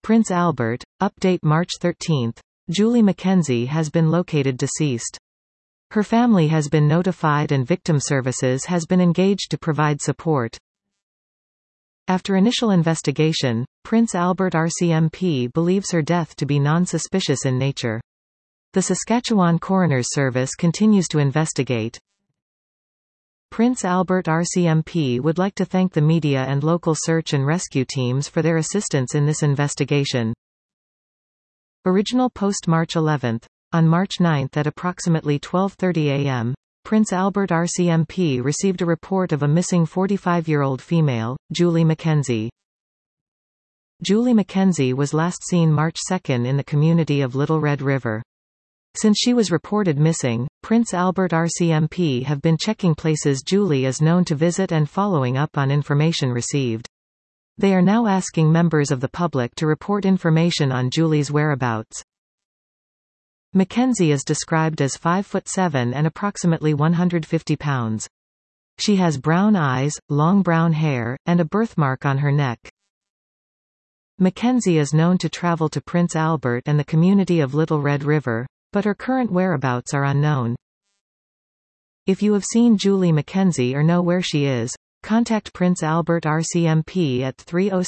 Prince Albert, update March 13. Julie Mackenzie has been located deceased. Her family has been notified and victim services has been engaged to provide support. After initial investigation, Prince Albert RCMP believes her death to be non-suspicious in nature. The Saskatchewan Coroner's Service continues to investigate. Prince Albert RCMP would like to thank the media and local search and rescue teams for their assistance in this investigation. Original post March 11. On March 9 at approximately 12:30 a.m., Prince Albert RCMP received a report of a missing 45-year-old female, Julie Mackenzie. Julie Mackenzie was last seen March 2 in the community of Little Red River. Since she was reported missing, Prince Albert RCMP have been checking places Julie is known to visit and following up on information received. They are now asking members of the public to report information on Julie's whereabouts. Mackenzie is described as 5'7" and approximately 150 pounds. She has brown eyes, long brown hair, and a birthmark on her neck. Mackenzie is known to travel to Prince Albert and the community of Little Red River, but her current whereabouts are unknown. If you have seen Julie Mackenzie or know where she is, contact Prince Albert RCMP at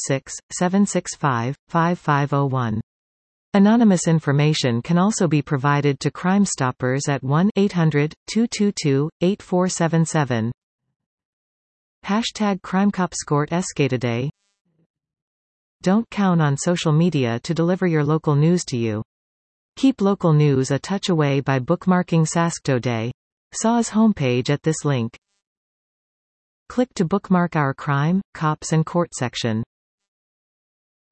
306-765-5501. Anonymous information can also be provided to Crime Stoppers at 1-800-222-8477. #CrimeCopsCourt Escataday. Don't count on social media to deliver your local news to you. Keep local news a touch away by bookmarking Saskatoday. SAW's homepage at this link. Click to bookmark our Crime, Cops and Court section.